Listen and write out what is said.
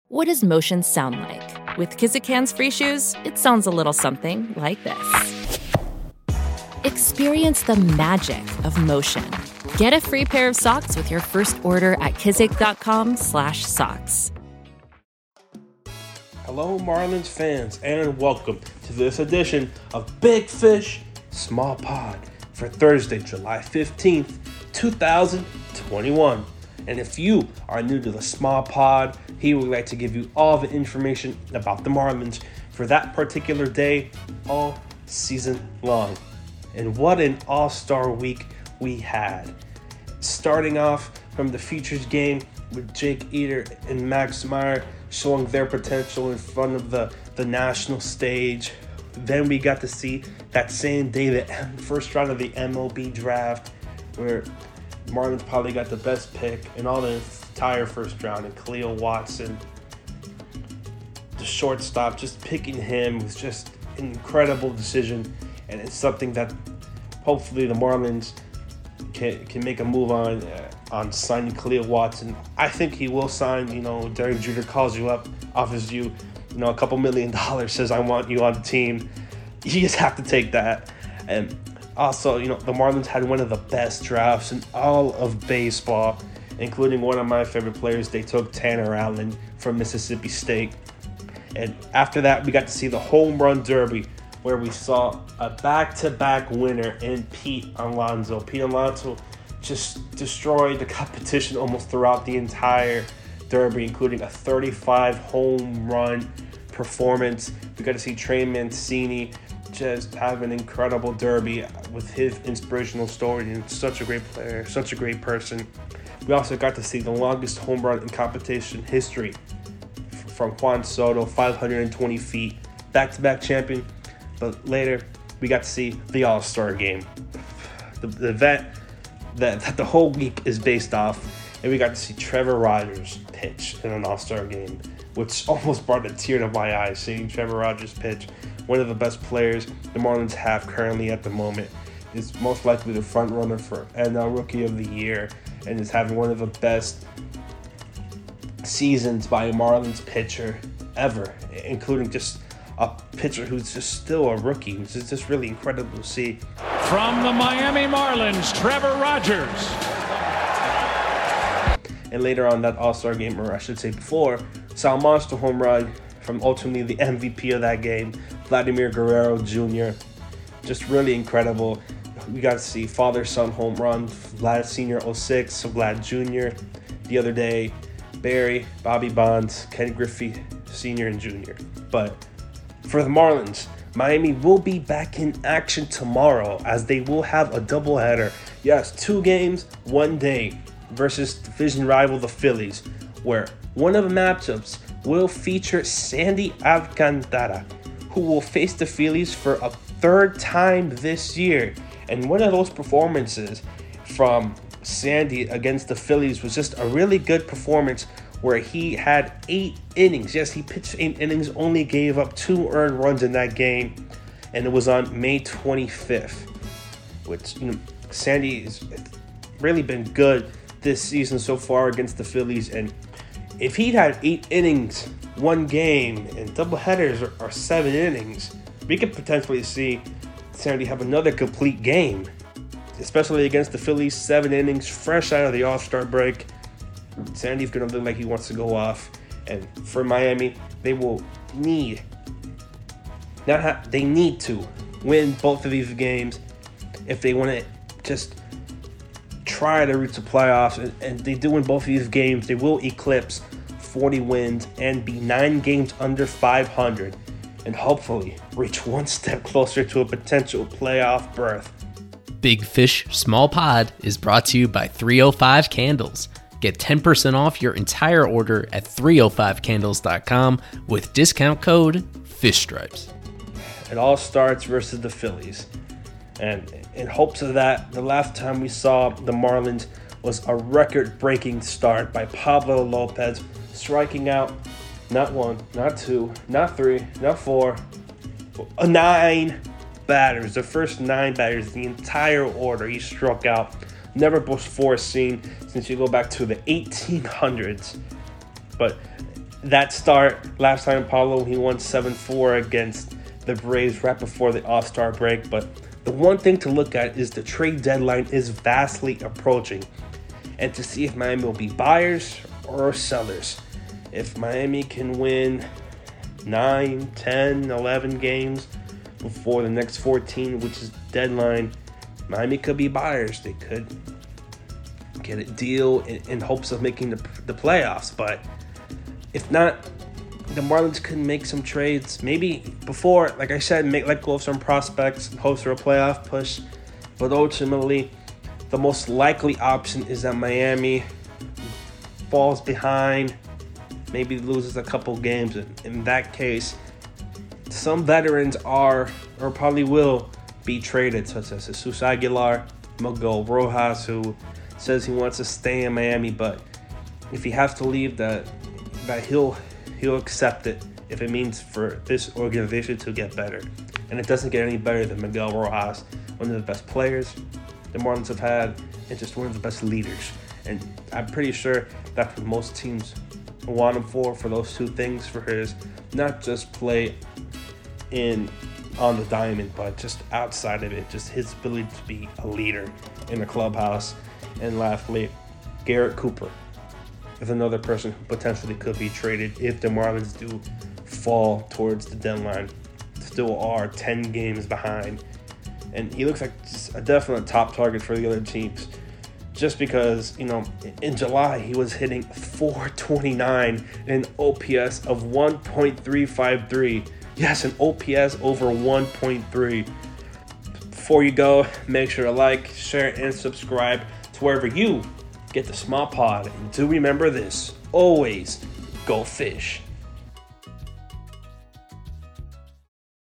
What does motion sound like? With Kizik Hands Free Shoes, it sounds a little something like this. Experience the magic of motion. Get a free pair of socks with your first order at kizik.com/socks. Hello, Marlins fans, and welcome to this edition of Big Fish, Small Pod for Thursday, July 15th, 2021. And if you are new to the Small Pod, here we like to give you all the information about the Marlins for that particular day all season long. And what an all-star week we had. Starting off from the Futures game with Jake Eder and Max Meyer showing their potential in front of the national stage. Then we got to see that same day the first round of the MLB draft where Marlins probably got the best pick in all the entire first round, and Cleo Watson, the shortstop, just picking him was just an incredible decision, and it's something that hopefully the Marlins can make a move on signing Cleo Watson. I think he will sign. Derek Jeter calls you up, offers you, a couple $1 million, says I want you on the team. You just have to take that. And also, the Marlins had one of the best drafts in all of baseball, including one of my favorite players. They took Tanner Allen from Mississippi State. And after that, we got to see the Home Run Derby, where we saw a back-to-back winner in Pete Alonso. Pete Alonso just destroyed the competition almost throughout the entire Derby, including a 35 home run performance. We got to see Trey Mancini just have an incredible Derby with his inspirational story, and such a great player, such a great person. We also got to see the longest home run in competition history from Juan Soto, 520 feet, back-to-back champion. But later, we got to see the All-Star game, the event that the whole week is based off, and we got to see Trevor Rogers pitch in an All-Star game, which almost brought a tear to my eyes, seeing Trevor Rogers pitch. One of the best players the Marlins have currently at the moment, is most likely the front runner for NL Rookie of the Year, and is having one of the best seasons by a Marlins pitcher ever, including just a pitcher who's just still a rookie, which is just really incredible to see. From the Miami Marlins, Trevor Rogers. And later on that All-Star game, or I should say before, saw a monster home run from ultimately the MVP of that game, Vladimir Guerrero Jr. Just really incredible. We got to see father-son home run, Vlad Sr. 06, Vlad Jr. The other day, Barry, Bobby Bonds, Ken Griffey Sr. and Jr. But for the Marlins, Miami will be back in action tomorrow, as they will have a doubleheader. Yes, 2 games, 1 day, versus division rival the Phillies, where one of the matchups will feature Sandy Alcantara, who will face the Phillies for a 3rd time this year. And one of those performances from Sandy against the Phillies was just a really good performance, where he had 8 innings. Yes, he pitched 8 innings, only gave up 2 earned runs in that game, and it was on May 25th, which, Sandy has really been good this season so far against the Phillies. And if he'd had 8 innings, 1 game, and doubleheaders are 7 innings, we could potentially see Sandy have another complete game, especially against the Phillies. 7 innings, fresh out of the All-Star break. Sandy's going to look like he wants to go off. And for Miami, they will need to win both of these games if they want to just try to reach the playoffs. And they do win both of these games, they will eclipse 40 wins and be 9 games under 500, and hopefully reach one step closer to a potential playoff berth. Big Fish, Small Pod is brought to you by 305 Candles. Get 10% off your entire order at 305candles.com with discount code FISHSTRIPES. It all starts versus the Phillies. And in hopes of that, the last time we saw the Marlins was a record-breaking start by Pablo Lopez, striking out not 1, not 2, not 3, not 4, 9 batters. The first 9 batters, the entire order he struck out. Never before seen since you go back to the 1800s. But that start last time, Paulo, he won 7-4 against the Braves right before the All-Star break. But the one thing to look at is the trade deadline is vastly approaching, and to see if Miami will be buyers or sellers. If Miami can win 9, 10, 11 games before the next 14, which is deadline, Miami could be buyers. They could get a deal in hopes of making the playoffs. But if not, the Marlins could make some trades. Maybe before, like I said, let go of some prospects, hopes for a playoff push. But ultimately, the most likely option is that Miami falls behind, maybe loses a couple games. In that case, some veterans are or probably will be traded, such as Jesus Aguilar, Miguel Rojas, who says he wants to stay in Miami, but if he has to leave, that he'll accept it if it means for this organization to get better. And it doesn't get any better than Miguel Rojas, one of the best players the Marlins have had, and just one of the best leaders. And I'm pretty sure that's what most teams want him for those two things, for his not just play on the diamond, but just outside of it, just his ability to be a leader in the clubhouse. And lastly, Garrett Cooper is another person who potentially could be traded if the Marlins do fall towards the deadline. Still are 10 games behind, and he looks like just a definite top target for the other teams, just because, in July he was hitting .429 and an OPS of 1.353. Yes, an OPS over 1.3. Before you go, make sure to like, share, and subscribe to wherever you get the Small Pod. And do remember this, always go fish.